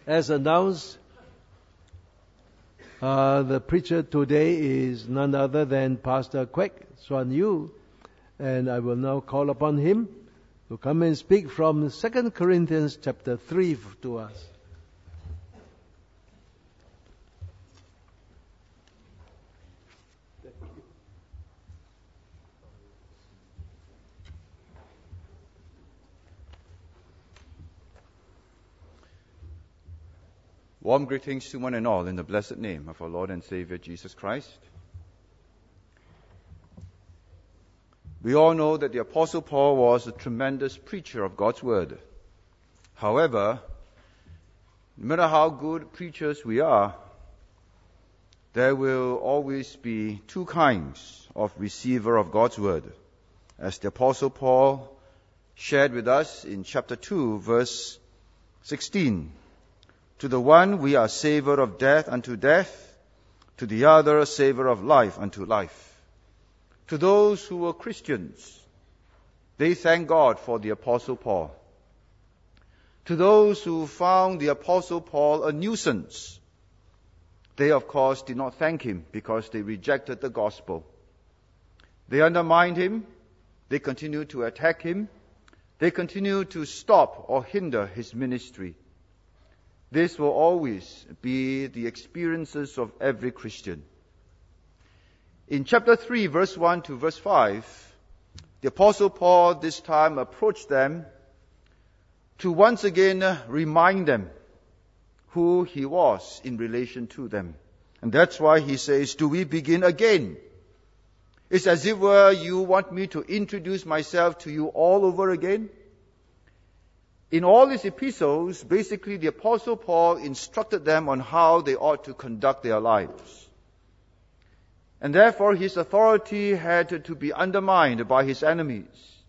As announced, the preacher today is none other than Pastor Kwek Suan Yu, and I will now call upon him to come and speak from 2 Corinthians chapter 3 to us. Warm greetings to one and all in the blessed name of our Lord and Savior Jesus Christ. We all know that the Apostle Paul was a tremendous preacher of God's Word. However, no matter how good preachers we are, there will always be two kinds of receiver of God's Word. As the Apostle Paul shared with us in chapter 2, verse 16. To the one we are savor of death unto death, to the other a savor of life unto life. To those who were Christians, they thank God for the Apostle Paul. To those who found the Apostle Paul a nuisance, they of course did not thank him because they rejected the gospel. They undermined him, they continued to attack him, they continued to stop or hinder his ministry. This will always be the experiences of every Christian. In chapter 3, verse 1 to verse 5, the Apostle Paul this time approached them to once again remind them who he was in relation to them. And that's why he says, do we begin again? It's as if you want me to introduce myself to you all over again. In all these epistles, basically the Apostle Paul instructed them on how they ought to conduct their lives. And therefore his authority had to be undermined by his enemies.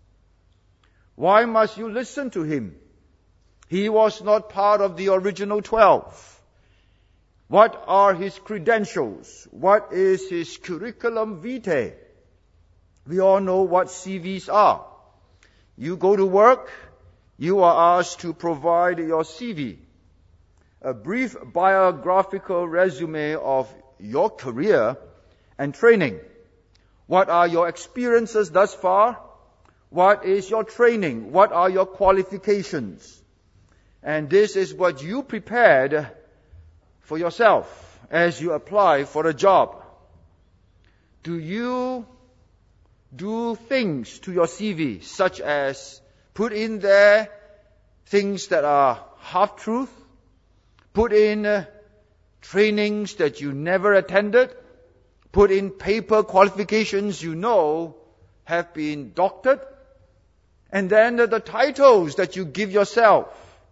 Why must you listen to him? He was not part of the original 12. What are his credentials? What is his curriculum vitae? We all know what CVs are. You go to work, you are asked to provide your CV, a brief biographical resume of your career and training. What are your experiences thus far? What is your training? What are your qualifications? And this is what you prepared for yourself as you apply for a job. Do you do things to your CV such as put in there things that are half-truth, put in trainings that you never attended, put in paper qualifications you know have been doctored, and then the titles that you give yourself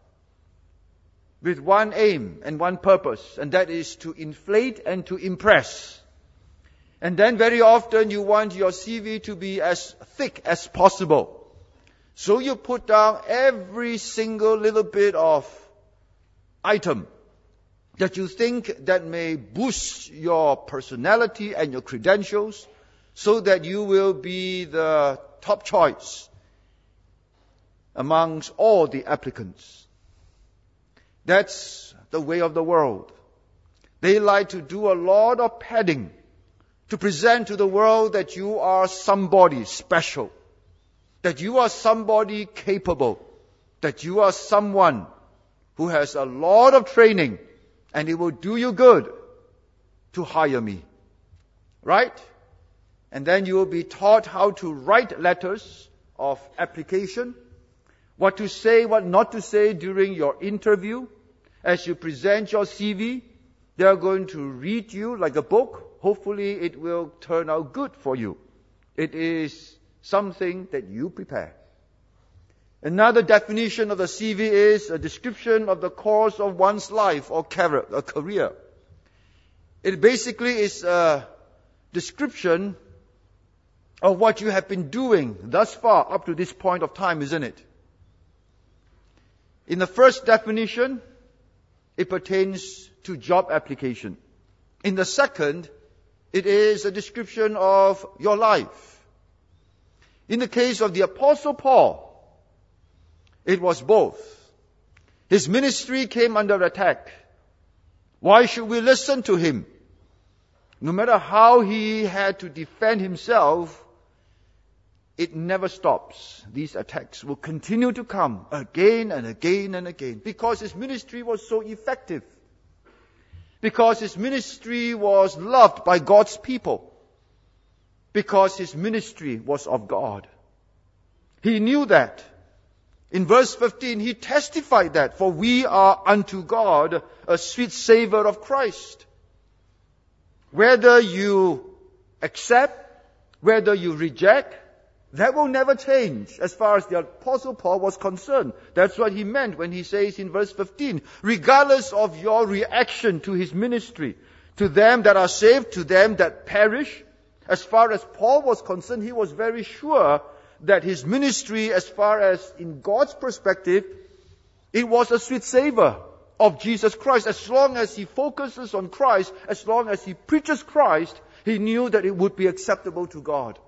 with one aim and one purpose, and that is to inflate and to impress. And then very often you want your CV to be as thick as possible. So you put down every single little bit of item that you think that may boost your personality and your credentials so that you will be the top choice amongst all the applicants. That's the way of the world. They like to do a lot of padding to present to the world that you are somebody special, that you are somebody capable, that you are someone who has a lot of training and it will do you good to hire me. Right? And then you will be taught how to write letters of application, what to say, what not to say during your interview. As you present your CV, they are going to read you like a book. Hopefully it will turn out good for you. It is something that you prepare. Another definition of the CV is a description of the course of one's life or career. It basically is a description of what you have been doing thus far up to this point of time, isn't it? In the first definition, it pertains to job application. In the second, it is a description of your life. In the case of the Apostle Paul, it was both. His ministry came under attack. Why should we listen to him? No matter how he had to defend himself, it never stops. These attacks will continue to come again and again and again, because his ministry was so effective. Because his ministry was loved by God's people. Because his ministry was of God. He knew that. In verse 15, he testified that, for we are unto God a sweet savor of Christ. Whether you accept, whether you reject, that will never change as far as the Apostle Paul was concerned. That's what he meant when he says in verse 15, regardless of your reaction to his ministry, to them that are saved, to them that perish, as far as Paul was concerned, he was very sure that his ministry, as far as in God's perspective, it was a sweet savor of Jesus Christ. As long as he focuses on Christ, as long as he preaches Christ, he knew that it would be acceptable to God.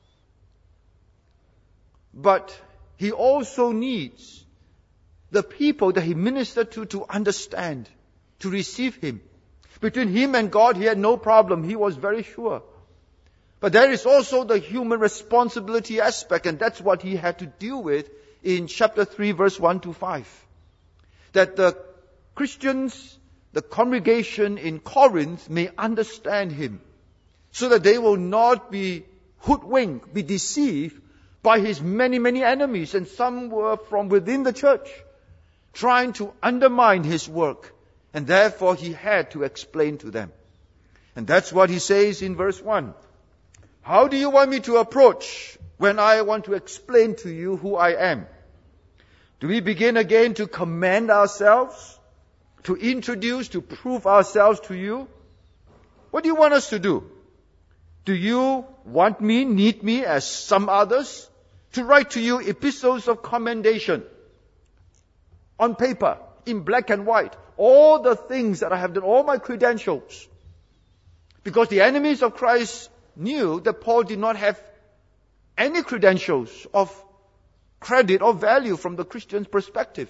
But he also needs the people that he ministered to understand, to receive him. Between him and God, he had no problem. He was very sure. But there is also the human responsibility aspect, and that's what he had to deal with in chapter 3, verse 1 to 5. That the Christians, the congregation in Corinth, may understand him, so that they will not be hoodwinked, be deceived by his many, many enemies, and some were from within the church, trying to undermine his work. And therefore he had to explain to them. And that's what he says in verse 1. How do you want me to approach when I want to explain to you who I am? Do we begin again to commend ourselves, to introduce, to prove ourselves to you? What do you want us to do? Do you want me, need me, as some others, to write to you epistles of commendation on paper, in black and white, all the things that I have done, all my credentials? Because the enemies of Christ knew that Paul did not have any credentials of credit or value from the Christian's perspective.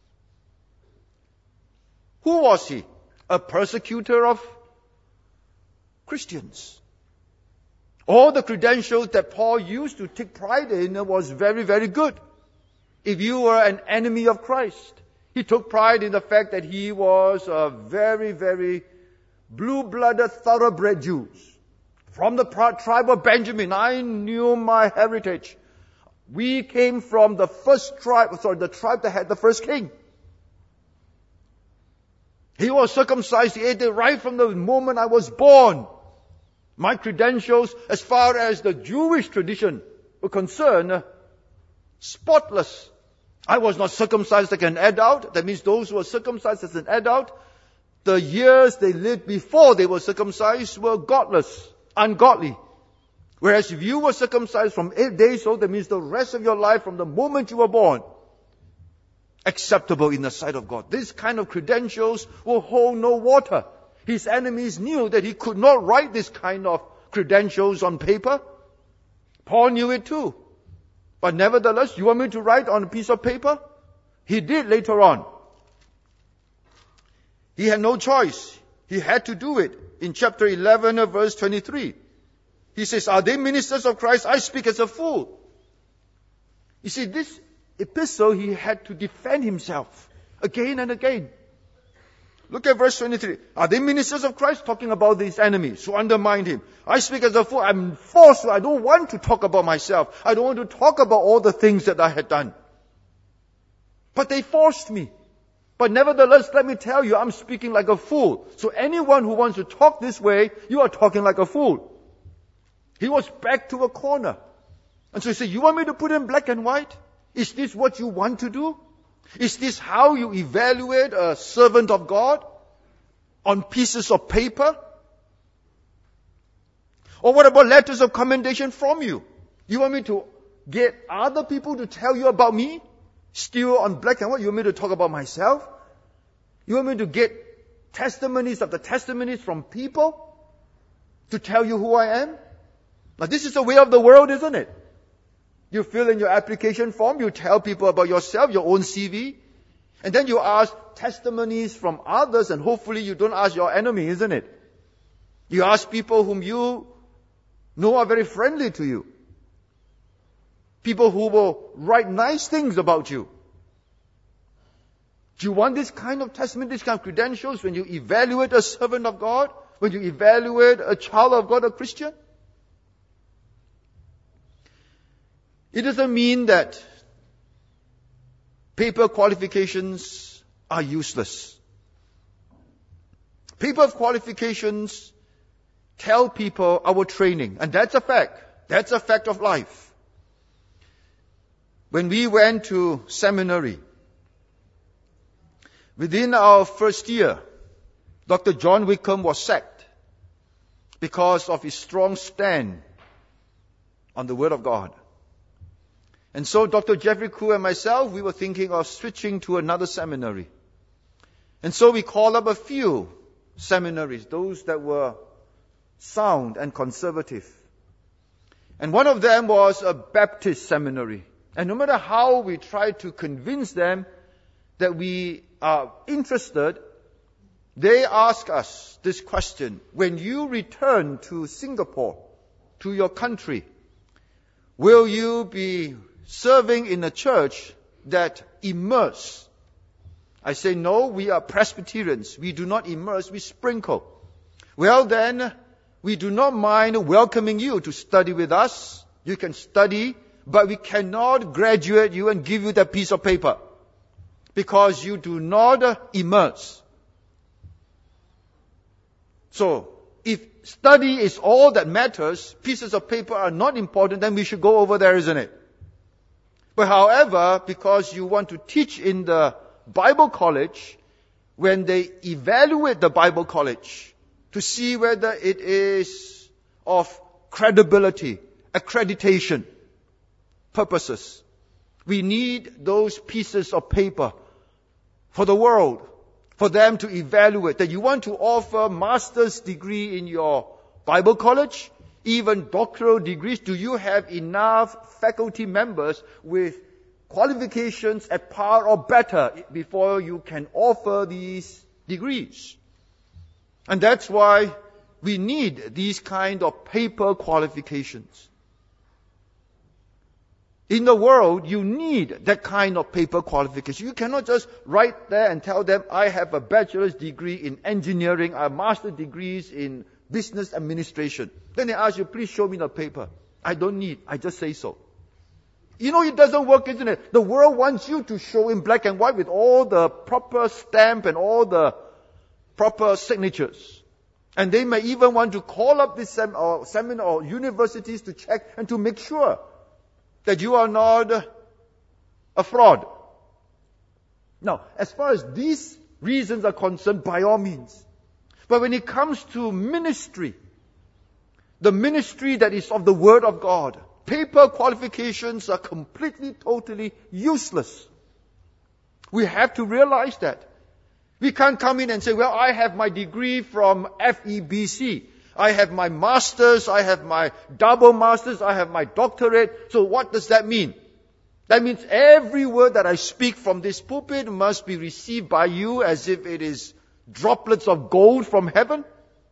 Who was he? A persecutor of Christians. All the credentials that Paul used to take pride in was very, very good. If you were an enemy of Christ, he took pride in the fact that he was a very, very blue-blooded, thoroughbred Jew. From the tribe of Benjamin, I knew my heritage. We came from the the tribe that had the first king. He was circumcised the 8th day right from the moment I was born. My credentials, as far as the Jewish tradition were concerned, spotless. I was not circumcised like an adult. That means those who were circumcised as an adult, the years they lived before they were circumcised were godless, ungodly. Whereas if you were circumcised from 8 days old, that means the rest of your life from the moment you were born, acceptable in the sight of God. This kind of credentials will hold no water. His enemies knew that he could not write this kind of credentials on paper. Paul knew it too. But nevertheless, you want me to write on a piece of paper? He did later on. He had no choice. He had to do it. In chapter 11, verse 23, he says, are they ministers of Christ? I speak as a fool. You see, this epistle, he had to defend himself again and again. Look at verse 23. Are they ministers of Christ? Talking about these enemies who undermined him. I speak as a fool. I'm forced. I don't want to talk about myself. I don't want to talk about all the things that I had done. But they forced me. But nevertheless, let me tell you, I'm speaking like a fool. So anyone who wants to talk this way, you are talking like a fool. He was backed to a corner. And so he said, you want me to put in black and white? Is this what you want to do? Is this how you evaluate a servant of God? On pieces of paper? Or what about letters of commendation from you? You want me to get other people to tell you about me? Still on black and white? You want me to talk about myself? You want me to get testimonies of the testimonies from people to tell you who I am? Now this is the way of the world, isn't it? You fill in your application form, you tell people about yourself, your own CV. And then you ask testimonies from others, and hopefully you don't ask your enemy, isn't it? You ask people whom you know are very friendly to you. People who will write nice things about you. Do you want this kind of testimony, this kind of credentials when you evaluate a servant of God? When you evaluate a child of God, a Christian? It doesn't mean that paper qualifications are useless. Paper qualifications tell people our training, and that's a fact. That's a fact of life. When we went to seminary, within our first year, Dr. John Wickham was sacked because of his strong stand on the Word of God. And so Dr. Jeffrey Koo and myself, we were thinking of switching to another seminary. And so we called up a few seminaries, those that were sound and conservative. And one of them was a Baptist seminary. And no matter how we tried to convince them that we are interested, they ask us this question: when you return to Singapore, to your country, will you be serving in a church that immerse? I say, no, we are Presbyterians. We do not immerse, we sprinkle. Well then, we do not mind welcoming you to study with us. You can study, but we cannot graduate you and give you that piece of paper, because you do not immerse. So, if study is all that matters, pieces of paper are not important, then we should go over there, isn't it? But however, because you want to teach in the Bible college, when they evaluate the Bible college to see whether it is of credibility, accreditation purposes, we need those pieces of paper for the world, for them to evaluate that you want to offer master's degree in your Bible college, even doctoral degrees. Do you have enough faculty members with qualifications at par or better before you can offer these degrees? And that's why we need these kind of paper qualifications. In the world, you need that kind of paper qualification. You cannot just write there and tell them, I have a bachelor's degree in engineering, I have master's degrees in business administration. Then they ask you, please show me the paper. I don't need, I just say so. You know, it doesn't work, isn't it? The world wants you to show in black and white with all the proper stamp and all the proper signatures. And they may even want to call up this seminar or universities to check and to make sure that you are not a fraud. Now, as far as these reasons are concerned, by all means. But when it comes to ministry, the ministry that is of the Word of God, paper qualifications are completely, totally useless. We have to realize that. We can't come in and say, well, I have my degree from FEBC. I have my master's, I have my double master's, I have my doctorate. So what does that mean? That means every word that I speak from this pulpit must be received by you as if it is droplets of gold from heaven.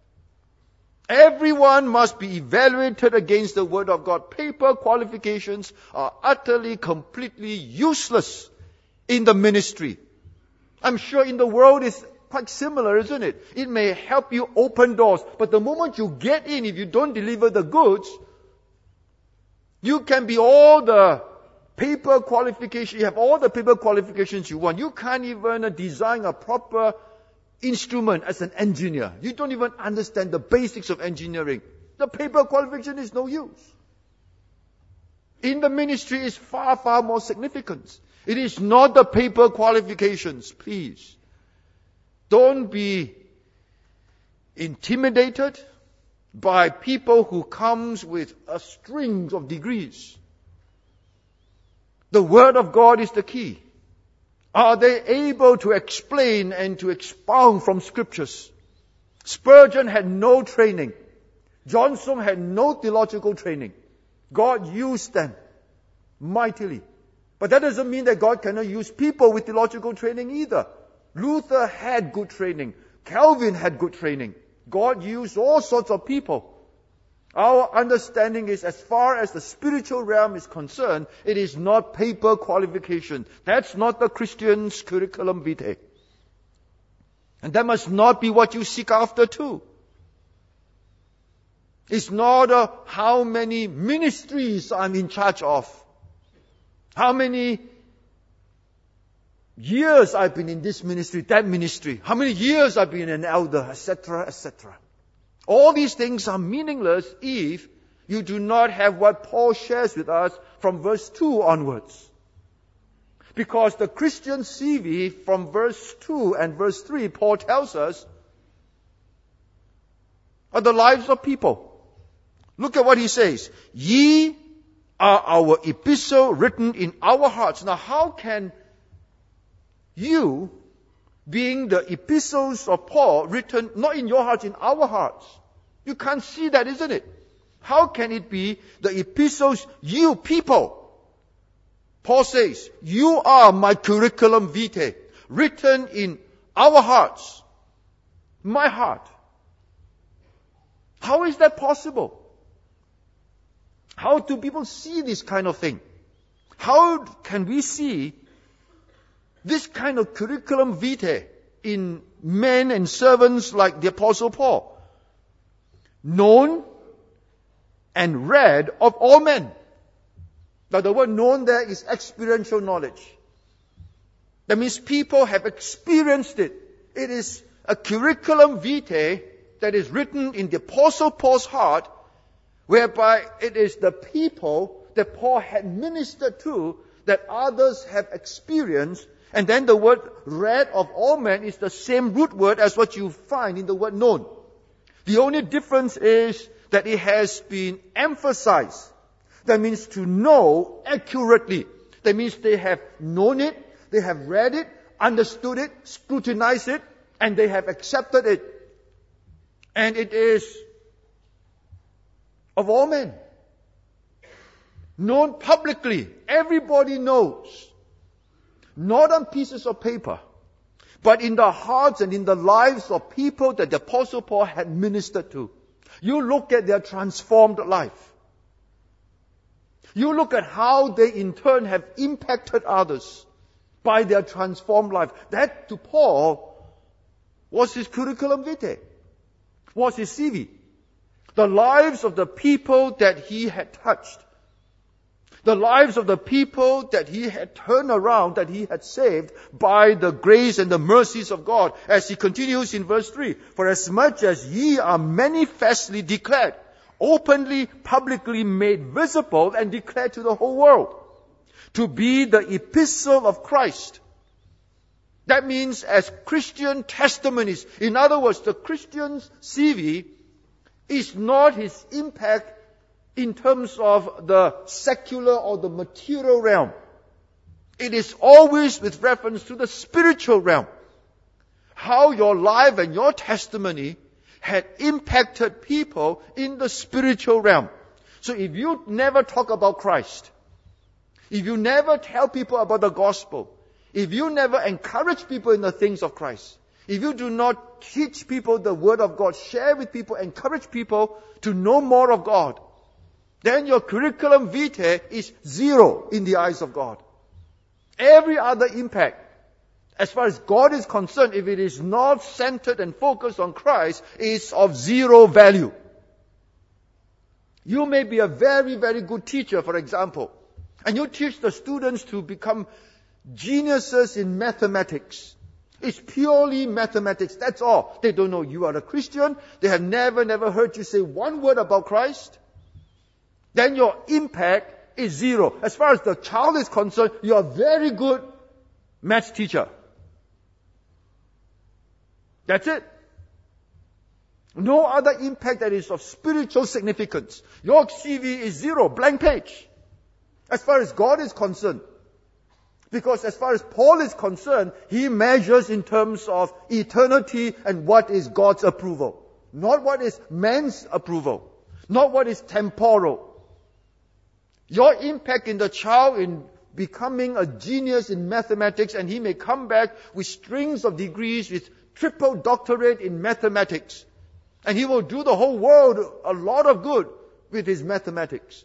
Everyone must be evaluated against the Word of God. Paper qualifications are utterly, completely useless in the ministry. I'm sure in the world it's quite similar, isn't it? It may help you open doors, but the moment you get in, if you don't deliver the goods, you can be all the paper qualifications, you have all the paper qualifications you want. You can't even design a proper instrument as an engineer. You don't even understand the basics of engineering. The paper qualification is no use. In the ministry is far, far more significant. It is not the paper qualifications, please. Don't be intimidated by people who comes with a string of degrees. The Word of God is the key. Are they able to explain and to expound from Scriptures? Spurgeon had no training. Johnson had no theological training. God used them mightily. But that doesn't mean that God cannot use people with theological training either. Luther had good training. Calvin had good training. God used all sorts of people. Our understanding is, as far as the spiritual realm is concerned, it is not paper qualification. That's not the Christian's curriculum vitae. And that must not be what you seek after too. It's not how many ministries I'm in charge of, how many years I've been in this ministry, that ministry, how many years I've been an elder, etc., etc. All these things are meaningless if you do not have what Paul shares with us from verse 2 onwards. Because the Christian CV from verse 2 and verse 3, Paul tells us, are the lives of people. Look at what he says. Ye are our epistle written in our hearts. Now how can you, being the epistles of Paul, written not in your hearts, in our hearts? You can't see that, isn't it? How can it be the epistles, you people? Paul says, you are my curriculum vitae, written in our hearts. My heart. How is that possible? How do people see this kind of thing? How can we see this kind of curriculum vitae in men and servants like the Apostle Paul? Known and read of all men. Now the word known there is experiential knowledge. That means people have experienced it. It is a curriculum vitae that is written in the Apostle Paul's heart, whereby it is the people that Paul had ministered to that others have experienced. And then the word read of all men is the same root word as what you find in the word known. The only difference is that it has been emphasized. That means to know accurately. That means they have known it, they have read it, understood it, scrutinized it, and they have accepted it. And it is of all men. Known publicly. Everybody knows. Not on pieces of paper, but in the hearts and in the lives of people that the Apostle Paul had ministered to. You look at their transformed life. You look at how they in turn have impacted others by their transformed life. That to Paul was his curriculum vitae, was his CV. The lives of the people that he had touched. The lives of the people that he had turned around, that he had saved by the grace and the mercies of God. As he continues in verse 3, for as much as ye are manifestly declared, openly, publicly made visible and declared to the whole world, to be the epistle of Christ. That means as Christian testimonies. In other words, the Christian's CV is not his impact in terms of the secular or the material realm. It is always with reference to the spiritual realm. How your life and your testimony had impacted people in the spiritual realm. So if you never talk about Christ, if you never tell people about the gospel, if you never encourage people in the things of Christ, if you do not teach people the word of God, share with people, encourage people to know more of God, then your curriculum vitae is zero in the eyes of God. Every other impact, as far as God is concerned, if it is not centered and focused on Christ, is of zero value. You may be a very, very good teacher, for example, and you teach the students to become geniuses in mathematics. It's purely mathematics, that's all. They don't know you are a Christian. They have never heard you say one word about Christ. Then your impact is zero. As far as the child is concerned, you are a very good maths teacher. That's it. No other impact that is of spiritual significance. Your CV is zero, blank page. As far as God is concerned. Because as far as Paul is concerned, he measures in terms of eternity and what is God's approval. Not what is man's approval. Not what is temporal. Your impact in the child in becoming a genius in mathematics, and he may come back with strings of degrees, with triple doctorate in mathematics. And he will do the whole world a lot of good with his mathematics.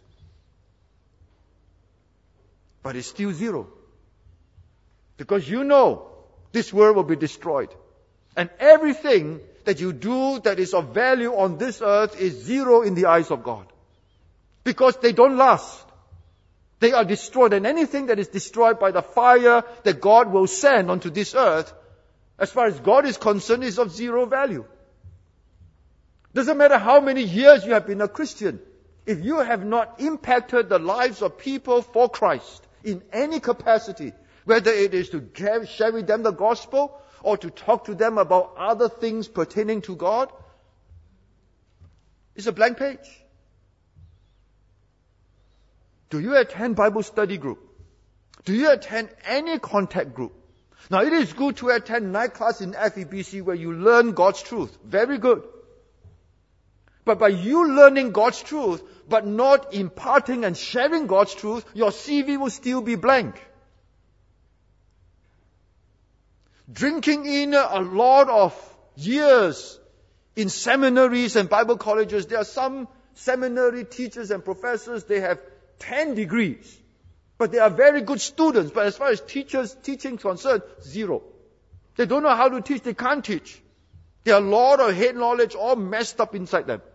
But it's still zero. Because you know this world will be destroyed. And everything that you do that is of value on this earth is zero in the eyes of God. Because they don't last. They are destroyed. And anything that is destroyed by the fire that God will send onto this earth, as far as God is concerned, is of zero value. Doesn't matter how many years you have been a Christian. If you have not impacted the lives of people for Christ in any capacity, whether it is to share with them the gospel or to talk to them about other things pertaining to God, it's a blank page. Do you attend Bible study group? Do you attend any contact group? Now, it is good to attend night class in FEBC where you learn God's truth. Very good. But by you learning God's truth, but not imparting and sharing God's truth, your CV will still be blank. Drinking in a lot of years in seminaries and Bible colleges, there are some seminary teachers and professors, they have 10 degrees. But they are very good students. But as far as teaching is concerned, zero. They don't know how to teach. They can't teach. There are a lot of head knowledge all messed up inside them.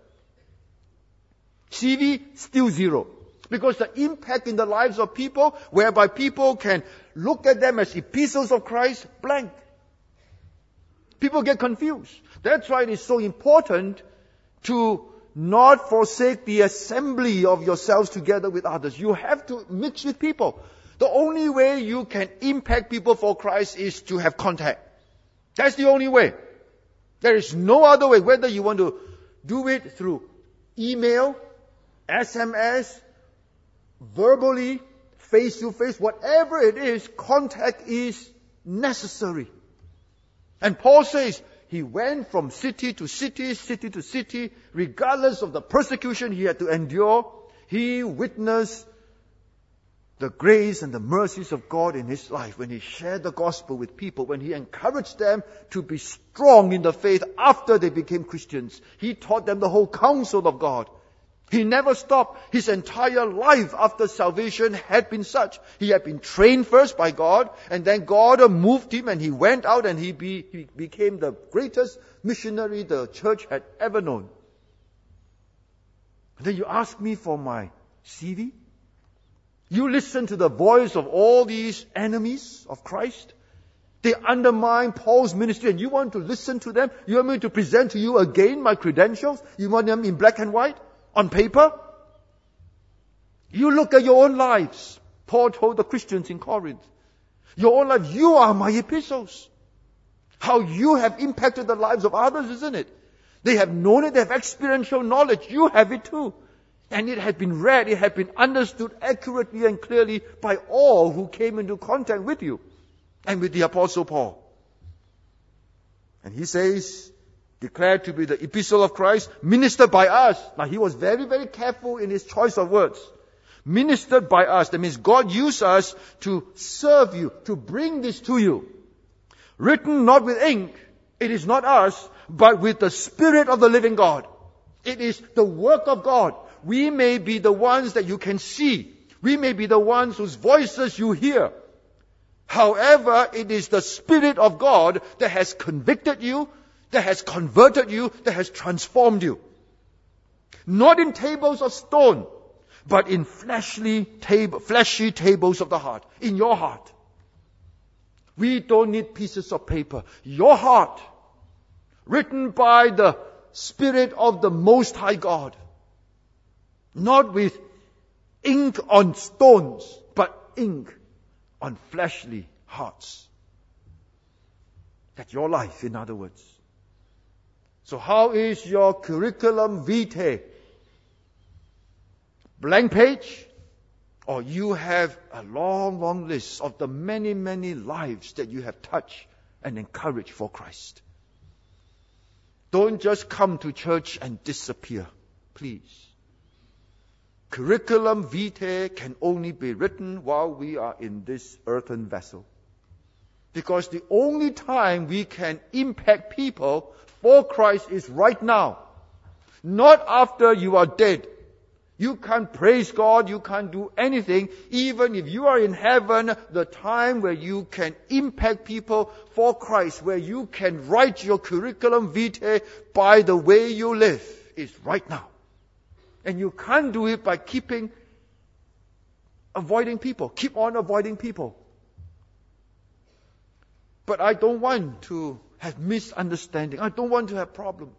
CV, still zero. Because the impact in the lives of people, whereby people can look at them as epistles of Christ, blank. People get confused. That's why it is so important to not forsake the assembly of yourselves together with others. You have to mix with people. The only way you can impact people for Christ is to have contact. That's the only way. There is no other way. Whether you want to do it through email, SMS, verbally, face-to-face, whatever it is, contact is necessary. And Paul says, he went from city to city, city to city, regardless of the persecution he had to endure. He witnessed the grace and the mercies of God in his life when he shared the gospel with people, when he encouraged them to be strong in the faith after they became Christians. He taught them the whole counsel of God. He never stopped. His entire life after salvation had been such. He had been trained first by God, and then God moved him, and he went out and he became the greatest missionary the church had ever known. And then you ask me for my CV? You listen to the voice of all these enemies of Christ? They undermine Paul's ministry, and you want to listen to them? You want me to present to you again my credentials? You want them in black and white? On paper? You look at your own lives. Paul told the Christians in Corinth, your own life, you are my epistles. How you have impacted the lives of others, isn't it? They have known it, they have experiential knowledge. You have it too. And it had been read, it had been understood accurately and clearly by all who came into contact with you and with the Apostle Paul. And he says, declared to be the epistle of Christ, ministered by us. Now he was very, very careful in his choice of words. Ministered by us. That means God used us to serve you, to bring this to you. Written not with ink. It is not us, but with the Spirit of the living God. It is the work of God. We may be the ones that you can see. We may be the ones whose voices you hear. However, it is the Spirit of God that has convicted you, that has converted you, that has transformed you. Not in tables of stone, but in fleshy tables of the heart, in your heart. We don't need pieces of paper. Your heart, written by the Spirit of the Most High God. Not with ink on stones, but ink on fleshly hearts. That's your life, in other words. So how is your curriculum vitae? Blank page? Or you have a long, long list of the many, many lives that you have touched and encouraged for Christ? Don't just come to church and disappear, please. Curriculum vitae can only be written while we are in this earthen vessel. Because the only time we can impact people for Christ is right now. Not after you are dead. You can't praise God, you can't do anything. Even if you are in heaven, the time where you can impact people for Christ, where you can write your curriculum vitae by the way you live, is right now. And you can't do it by avoiding people. Keep on avoiding people. But I don't want to have misunderstanding. I don't want to have problems.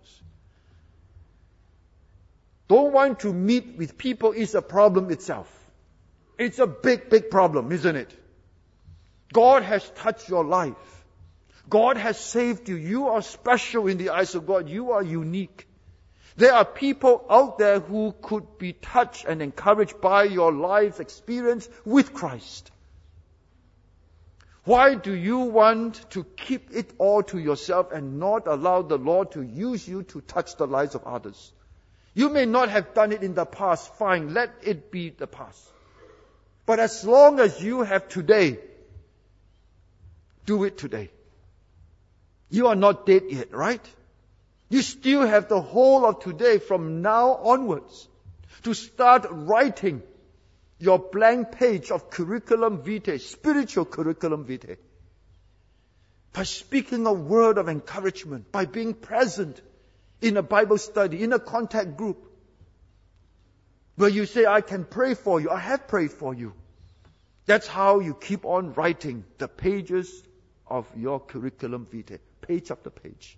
Don't want to meet with people is a problem itself. It's a big, big problem, isn't it? God has touched your life. God has saved you. You are special in the eyes of God. You are unique. There are people out there who could be touched and encouraged by your life's experience with Christ. Why do you want to keep it all to yourself and not allow the Lord to use you to touch the lives of others? You may not have done it in the past. Fine, let it be the past. But as long as you have today, do it today. You are not dead yet, right? You still have the whole of today from now onwards to start writing your blank page of curriculum vitae, spiritual curriculum vitae. By speaking a word of encouragement, by being present in a Bible study, in a contact group, where you say, I can pray for you, I have prayed for you. That's how you keep on writing the pages of your curriculum vitae, page after page.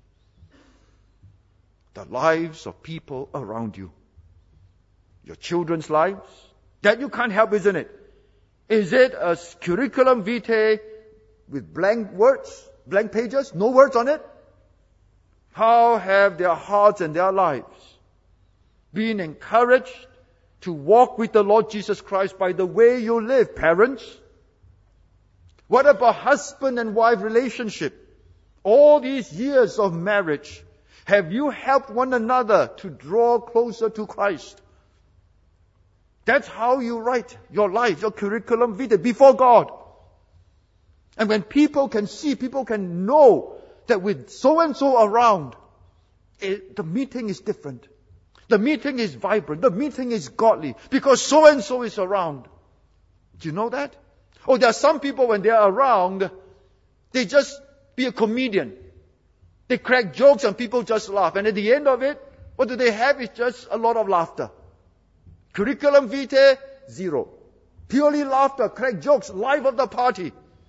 The lives of people around you. Your children's lives. That you can't help, isn't it? Is it a curriculum vitae with blank words, blank pages, no words on it? How have their hearts and their lives been encouraged to walk with the Lord Jesus Christ by the way you live, parents? What about husband and wife relationship? All these years of marriage, have you helped one another to draw closer to Christ? That's how you write your life, your curriculum vitae before God. And when people can see, people can know that with so-and-so around, the meeting is different. The meeting is vibrant. The meeting is godly because so-and-so is around. Do you know that? Oh, there are some people when they are around, they just be a comedian. They crack jokes and people just laugh. And at the end of it, what do they have? It's just a lot of laughter. Curriculum vitae, zero. Purely laughter, crack jokes, life of the party.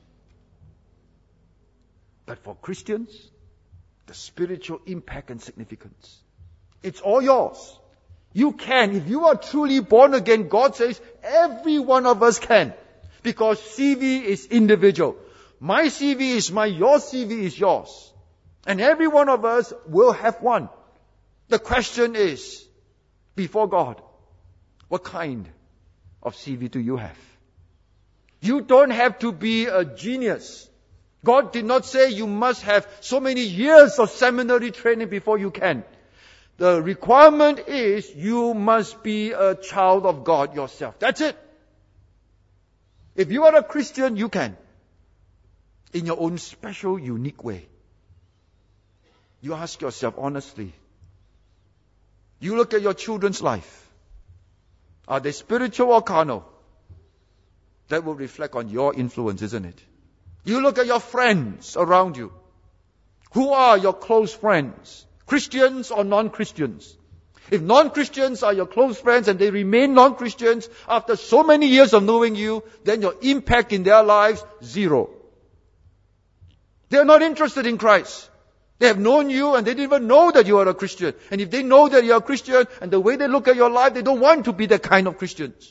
But for Christians, the spiritual impact and significance, it's all yours. You can. If you are truly born again, God says every one of us can. Because CV is individual. My CV is mine, your CV is yours. And every one of us will have one. The question is, before God, what kind of CV do you have? You don't have to be a genius. God did not say you must have so many years of seminary training before you can. The requirement is you must be a child of God yourself. That's it. If you are a Christian, you can. In your own special, unique way. You ask yourself honestly. You look at your children's life. Are they spiritual or carnal? That will reflect on your influence, isn't it? You look at your friends around you. Who are your close friends? Christians or non-Christians? If non-Christians are your close friends and they remain non-Christians after so many years of knowing you, then your impact in their lives, zero. They are not interested in Christ. They have known you and they didn't even know that you are a Christian. And if they know that you are a Christian and the way they look at your life, they don't want to be that kind of Christians.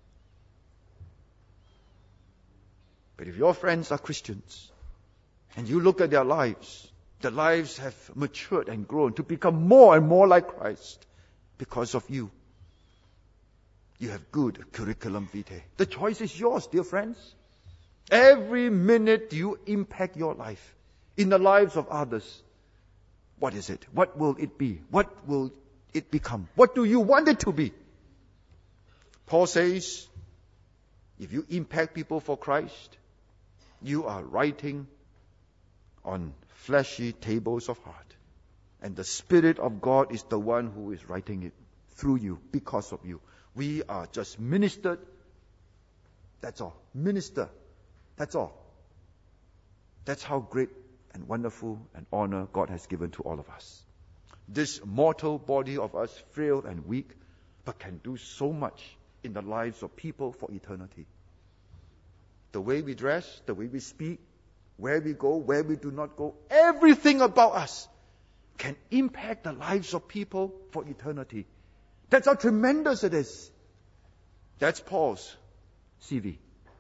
But if your friends are Christians and you look at their lives have matured and grown to become more and more like Christ because of you. You have good curriculum vitae. The choice is yours, dear friends. Every minute you impact your life in the lives of others. What is it? What will it be? What will it become? What do you want it to be? Paul says, if you impact people for Christ, you are writing on fleshy tables of heart. And the Spirit of God is the one who is writing it through you, because of you. We are just ministered. That's all. Minister. That's all. That's how great and wonderful an honor God has given to all of us. This mortal body of us, frail and weak, but can do so much in the lives of people for eternity. The way we dress, the way we speak, where we go, where we do not go, everything about us can impact the lives of people for eternity. That's how tremendous it is. That's Paul's CV.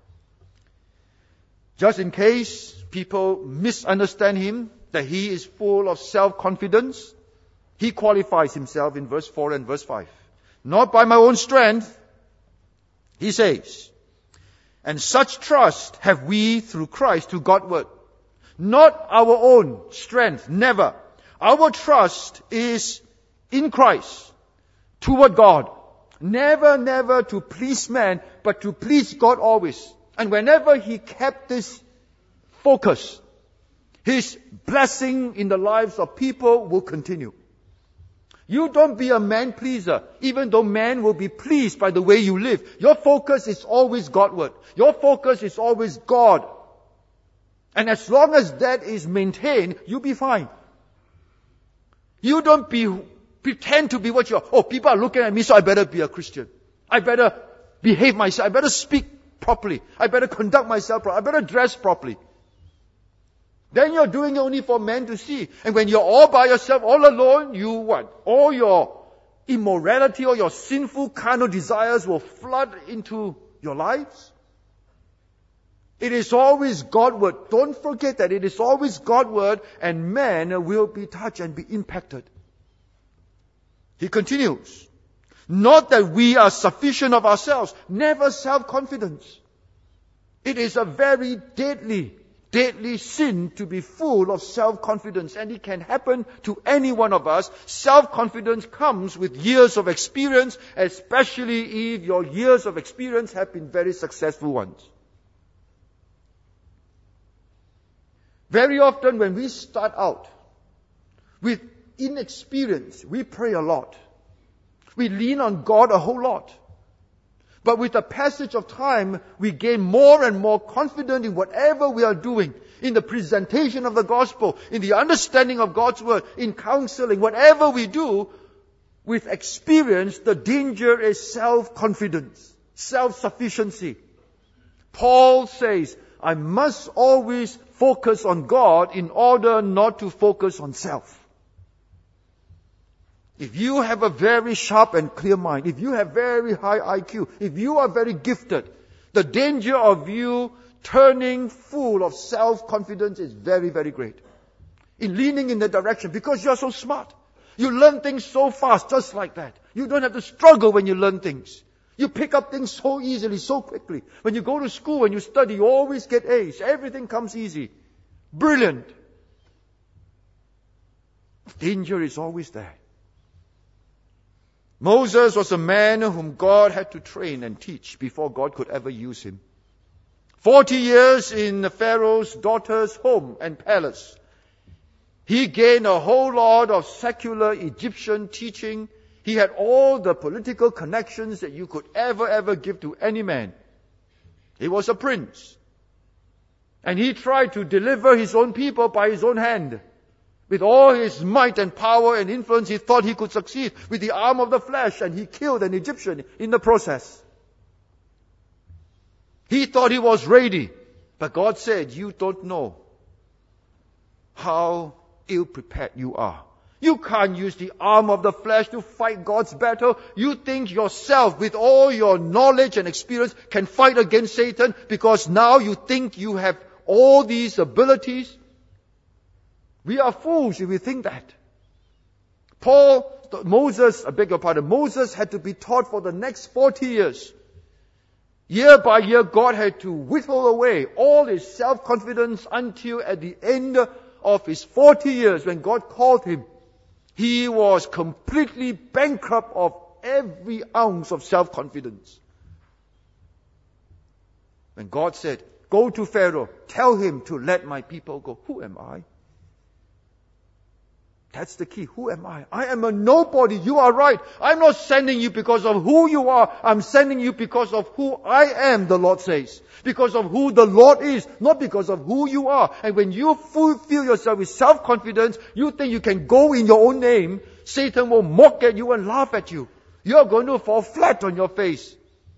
Just in case people misunderstand him, that he is full of self-confidence, he qualifies himself in verse 4 and verse 5. Not by my own strength, he says, and such trust have we through Christ to Godward. Not our own strength, never. Our trust is in Christ, toward God. Never, never to please man, but to please God always. And whenever he kept this focus, his blessing in the lives of people will continue. You don't be a man pleaser, even though man will be pleased by the way you live. Your focus is always Godward. Your focus is always God. And as long as that is maintained, you'll be fine. You don't pretend to be what you are. Oh, people are looking at me, so I better be a Christian. I better behave myself. I better speak properly. I better conduct myself properly. I better dress properly. Then you're doing it only for men to see. And when you're all by yourself, all alone, you what? All your immorality or your sinful carnal desires will flood into your lives. It is always Godward. Don't forget that it is always Godward, and man will be touched and be impacted. He continues, not that we are sufficient of ourselves, never self-confidence. It is a very deadly sin to be full of self-confidence, and it can happen to any one of us. Self-confidence comes with years of experience, especially if your years of experience have been very successful ones. Very often when we start out with inexperience, we pray a lot. We lean on God a whole lot. But with the passage of time, we gain more and more confident in whatever we are doing, in the presentation of the gospel, in the understanding of God's word, in counseling, whatever we do. With experience, the danger is self-confidence, self-sufficiency. Paul says, I must always focus on God in order not to focus on self. If you have a very sharp and clear mind, if you have very high IQ, if you are very gifted, the danger of you turning full of self-confidence is very, very great. In leaning in that direction, because you're so smart. You learn things so fast, just like that. You don't have to struggle when you learn things. You pick up things so easily, so quickly. When you go to school, when you study, you always get A's. Everything comes easy. Brilliant. Danger is always there. Moses was a man whom God had to train and teach before God could ever use him. 40 years in Pharaoh's daughter's home and palace. He gained a whole lot of secular Egyptian teaching. He had all the political connections that you could ever give to any man. He was a prince. And he tried to deliver his own people by his own hand. With all his might and power and influence, he thought he could succeed with the arm of the flesh, and he killed an Egyptian in the process. He thought he was ready, but God said, you don't know how ill-prepared you are. You can't use the arm of the flesh to fight God's battle. You think yourself, with all your knowledge and experience, can fight against Satan because now you think you have all these abilities. We are fools if we think that. Moses had to be taught for the next 40 years. Year by year, God had to whittle away all his self-confidence until at the end of his 40 years, when God called him, he was completely bankrupt of every ounce of self-confidence. When God said, go to Pharaoh, tell him to let my people go. Who am I? That's the key. Who am I? I am a nobody. You are right. I'm not sending you because of who you are. I'm sending you because of who I am, the Lord says. Because of who the Lord is, not because of who you are. And when you fill yourself with self-confidence, you think you can go in your own name, Satan will mock at you and laugh at you. You're going to fall flat on your face.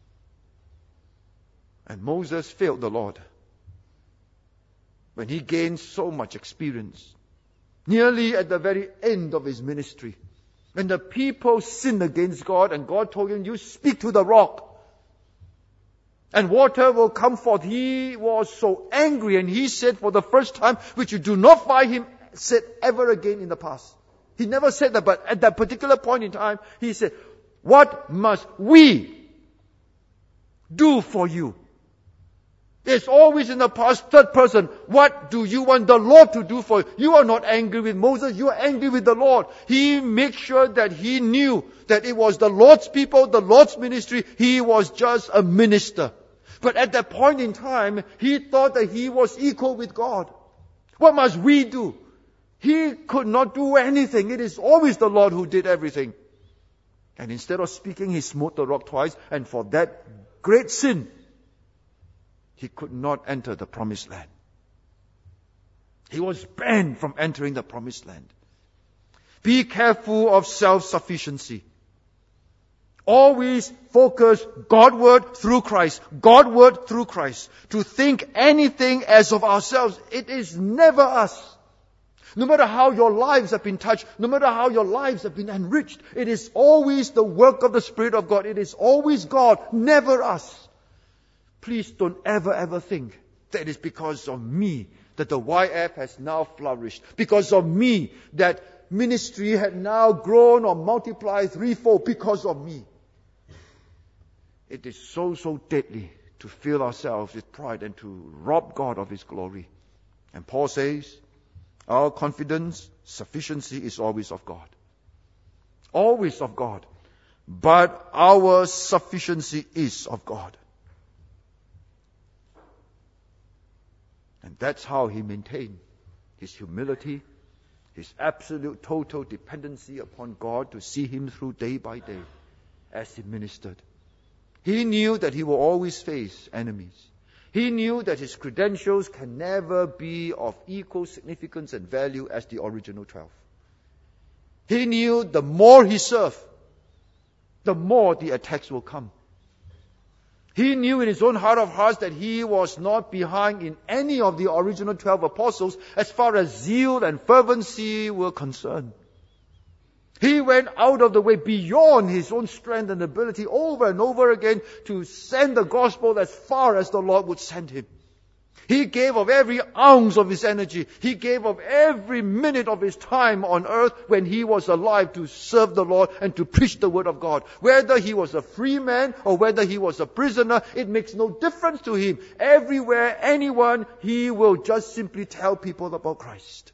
And Moses failed the Lord when he gained so much experience. Nearly at the very end of his ministry, when the people sinned against God and God told him, you speak to the rock and water will come forth. He was so angry and he said for the first time, which you do not find him said ever again in the past. He never said that, but at that particular point in time, he said, what must we do for you? It's always in the past, third person. What do you want the Lord to do for you? You are not angry with Moses. You are angry with the Lord. He made sure that he knew that it was the Lord's people, the Lord's ministry. He was just a minister. But at that point in time, he thought that he was equal with God. What must we do? He could not do anything. It is always the Lord who did everything. And instead of speaking, he smote the rock twice. And for that great sin, he could not enter the promised land. He was banned from entering the promised land. Be careful of self-sufficiency. Always focus Godward through Christ. Godward through Christ. To think anything as of ourselves, it is never us. No matter how your lives have been touched, no matter how your lives have been enriched, it is always the work of the Spirit of God. It is always God, never us. Please don't ever think that it is because of me that the YF has now flourished. Because of me that ministry had now grown or multiplied threefold because of me. It is so deadly to fill ourselves with pride and to rob God of His glory. And Paul says, our confidence, sufficiency is always of God. Always of God. But our sufficiency is of God. And that's how he maintained his humility, his absolute total dependency upon God to see him through day by day as he ministered. He knew that he will always face enemies. He knew that his credentials can never be of equal significance and value as the original 12. He knew the more he served, the more the attacks will come. He knew in his own heart of hearts that he was not behind in any of the original 12 apostles as far as zeal and fervency were concerned. He went out of the way beyond his own strength and ability over and over again to send the gospel as far as the Lord would send him. He gave of every ounce of his energy. He gave of every minute of his time on earth when he was alive to serve the Lord and to preach the word of God. Whether he was a free man or whether he was a prisoner, it makes no difference to him. Everywhere, anyone, he will just simply tell people about Christ.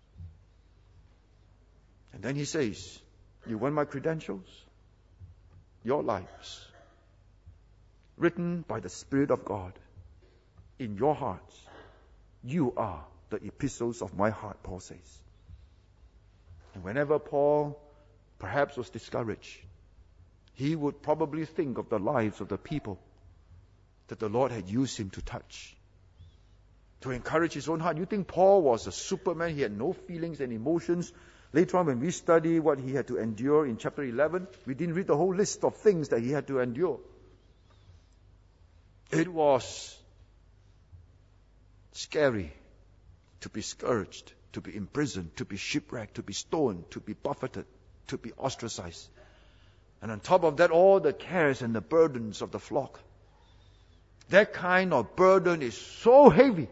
And then he says, you want my credentials? Your lives, written by the Spirit of God, in your hearts, you are the epistles of my heart, Paul says. And whenever Paul perhaps was discouraged, he would probably think of the lives of the people that the Lord had used him to touch, to encourage his own heart. You think Paul was a superman? He had no feelings and emotions. Later on, when we study what he had to endure in chapter 11, we didn't read the whole list of things that he had to endure. It was scary to be scourged, to be imprisoned, to be shipwrecked, to be stoned, to be buffeted, to be ostracized. And on top of that, all the cares and the burdens of the flock. That kind of burden is so heavy.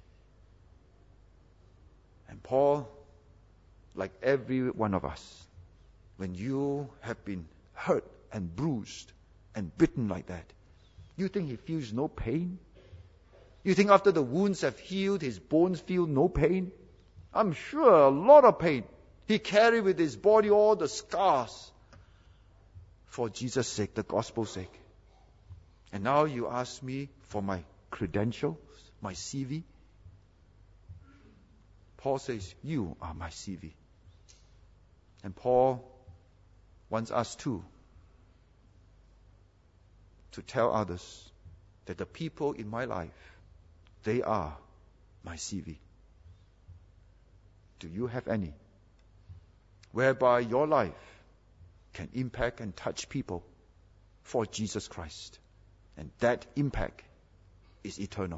And Paul, like every one of us, when you have been hurt and bruised and bitten like that, you think he feels no pain? You think after the wounds have healed, his bones feel no pain? I'm sure a lot of pain. He carried with his body all the scars for Jesus' sake, the gospel's sake. And now you ask me for my credentials, my CV. Paul says, you are my CV. And Paul wants us too to tell others that the people in my life, they are my CV. Do you have any? Whereby your life can impact and touch people for Jesus Christ. And that impact is eternal.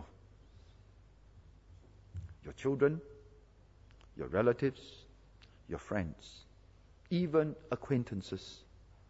Your children, your relatives, your friends, even acquaintances.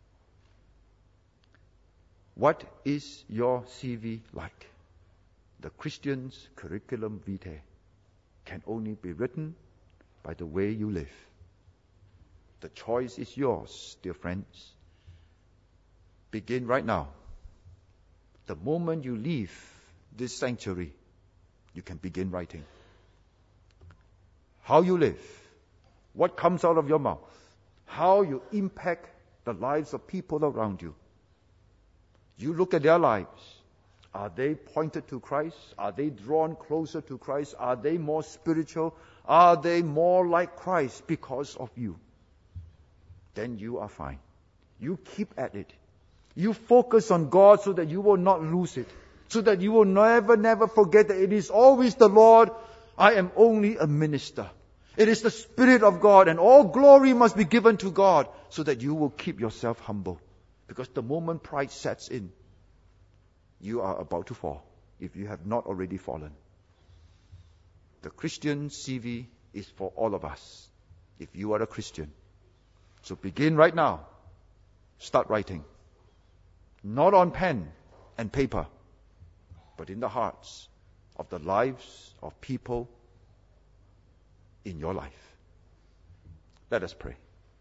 What is your CV like? The Christian's curriculum vitae can only be written by the way you live. The choice is yours, dear friends. Begin right now. The moment you leave this sanctuary, you can begin writing. How you live, what comes out of your mouth, how you impact the lives of people around you. You look at their lives. Are they pointed to Christ? Are they drawn closer to Christ? Are they more spiritual? Are they more like Christ because of you? Then you are fine. You keep at it. You focus on God so that you will not lose it. So that you will never forget that it is always the Lord. I am only a minister. It is the Spirit of God, and all glory must be given to God, so that you will keep yourself humble. Because the moment pride sets in, you are about to fall, if you have not already fallen. The Christian CV is for all of us, if you are a Christian. So begin right now. Start writing. Not on pen and paper, but in the hearts of the lives of people in your life. Let us pray.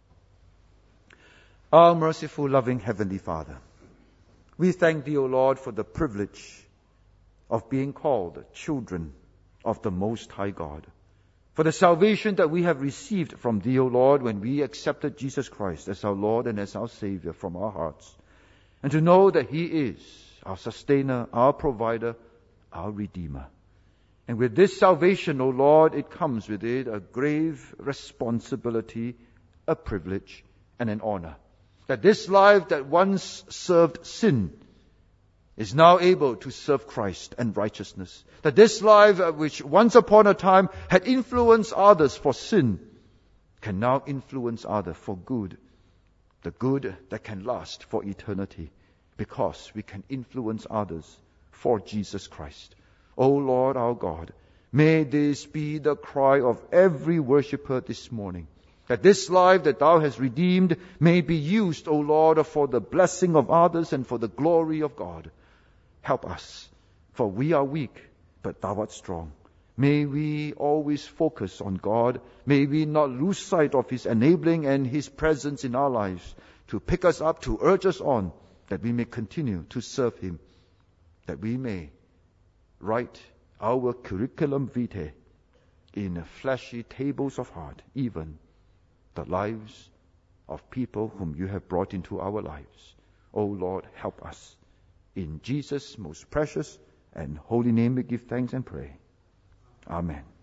Our merciful, loving Heavenly Father, we thank Thee, O Lord, for the privilege of being called children of the Most High God, for the salvation that we have received from Thee, O Lord, when we accepted Jesus Christ as our Lord and as our Savior from our hearts, and to know that He is our sustainer, our provider, our Redeemer. And with this salvation, O Lord, it comes with it a grave responsibility, a privilege, and an honor. That this life that once served sin is now able to serve Christ and righteousness. That this life which once upon a time had influenced others for sin can now influence others for good. The good that can last for eternity, because we can influence others for Jesus Christ. O Lord our God, may this be the cry of every worshipper this morning. That this life that Thou hast redeemed may be used, O Lord, for the blessing of others and for the glory of God. Help us, for we are weak, but Thou art strong. May we always focus on God. May we not lose sight of His enabling and His presence in our lives to pick us up, to urge us on, that we may continue to serve Him, that we may write our curriculum vitae in fleshy tables of heart, even the lives of people whom You have brought into our lives. O Lord, help us. In Jesus' most precious and holy name we give thanks and pray. Amen.